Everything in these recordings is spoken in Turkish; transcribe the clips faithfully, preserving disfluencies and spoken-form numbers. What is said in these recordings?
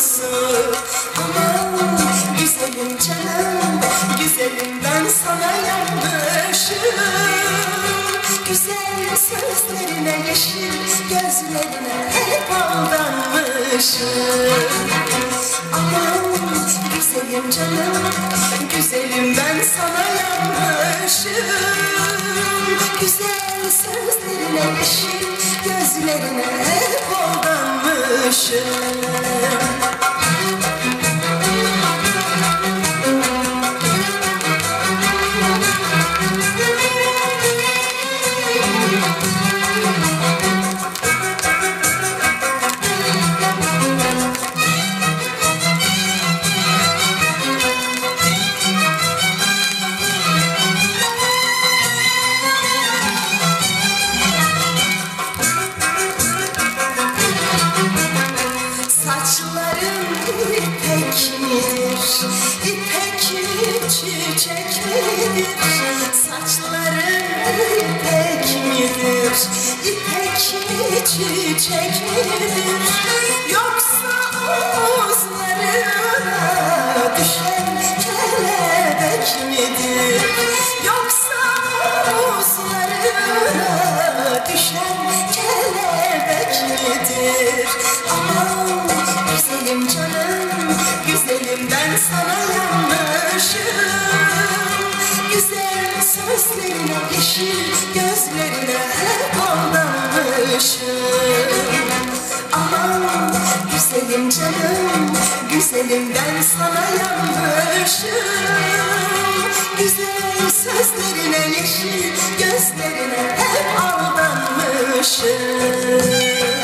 almışsın. Aman güzelim canım, güzelim ben sana yanmışım. Güzel sözlerine, yeşil gözlerine hep aldanmışım. Aman güzelim canım, güzelim ben sana yanmışım. Güzel sözlerine, yeşil gözlerine hep aldanmışım. Saçların ipek midir, ipek mi çiçek midir? Saçların ipek midir, ipek mi çiçek midir? Yoksa omuzlarına düşen kelebek midir? Yoksa omuzlarına düşen kelebek midir? Aman güzelim canım, güzelim ben sana yanmışım. Güzel sözlerine, yeşil gözlerine hep aldanmışım. Aman güzelim canım, güzelim ben sana yanmışım. Güzel sözlerine, yeşil gözlerine hep aldanmışım.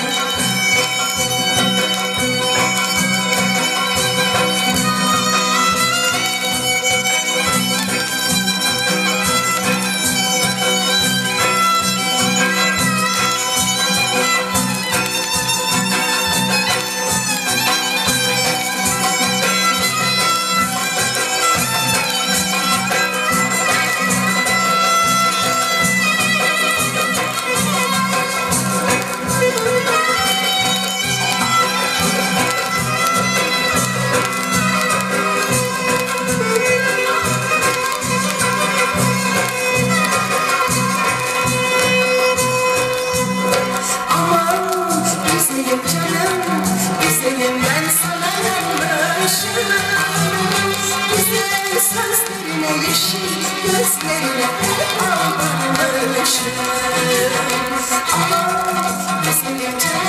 Güzel sözlerine, yeşil gözlerine hep aldanmışım. Aman güzelim canım,